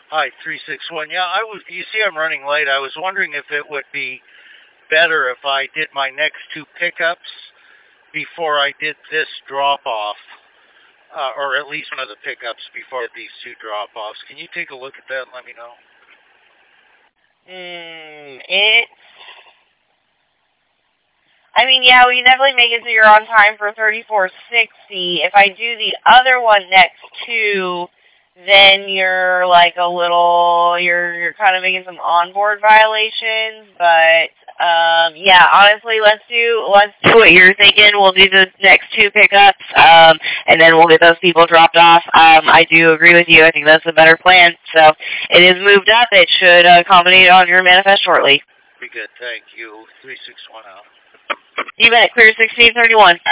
Hi, 361. Yeah, you see I'm running late. I was wondering if it would be better if I did my next two pickups before I did this drop-off, or at least one of the pickups before these two drop-offs. Can you take a look at that and let me know? Yeah, we can definitely make it so you're on time for 3460. If I do the other one next to, then you're like you're kind of making some onboard violations. But yeah, honestly, let's do what you're thinking. We'll do the next two pickups, and then we'll get those people dropped off. I do agree with you. I think that's a better plan. So it is moved up. It should accommodate on your manifest shortly. Be good. Thank you. 361 out. You bet. Clear 1631.